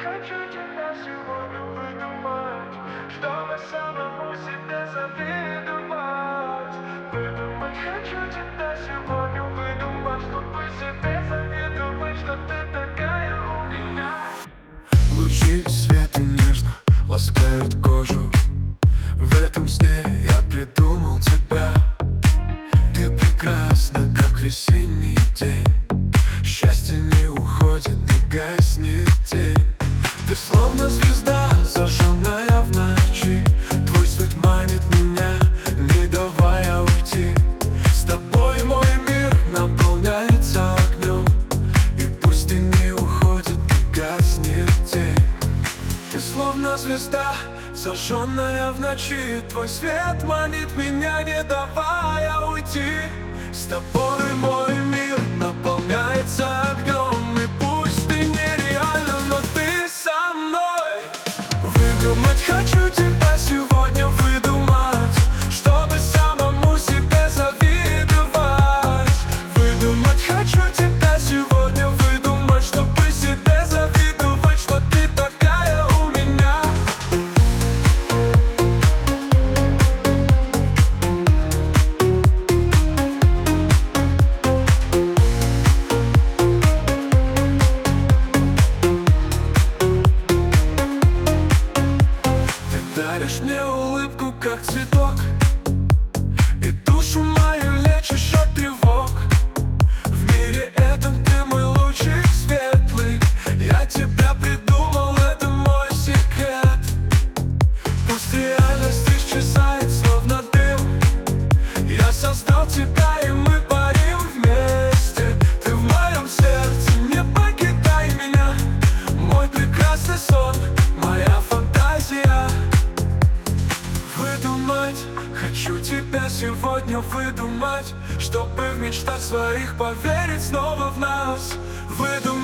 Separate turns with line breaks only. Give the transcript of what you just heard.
хочу тебя сегодня выдумать, чтобы самому себе завидовать. Выдумать хочу тебя сегодня выдумать, чтобы себе завидовать, что ты такая у меня.
Лучи света нежно ласкают кожу. В этом сне я придумал тебя. Ты прекрасна, как весенний день. Счастье не уходит, не гаснет тень. Ты словно звезда, зажженная в ночи. Твой свет манит меня, не давая уйти. С тобой мой мир наполняется огнем. И пусть ты не уходит, не гаснет тень. Ты словно звезда, зажженная в ночи. Твой свет манит меня, не давая уйти. С тобой мой мир наполняется огнем. И пусть ты нереальна, но ты со мной. Выдумать хочу тебя сегодня выдумать, чтобы самому себе завидовать. Выдумать хочу тебя сегодня выдумать, чтобы себе завидовать, что ты такая у меня. Даришь мне улыбку, как цветок, и душу мою лечишь от тревог. В мире этом ты мой лучик светлый. Я тебя придумал, это мой секрет. Пусть реальность исчезает, словно дым. Я создал тебя, и мы парим вместе. Ты в моем сердце, не покидай меня. Мой прекрасный сон, моя фантазия. Выдумать, хочу тебя сегодня выдумать, чтобы в мечтах своих поверить снова в нас. Выдумать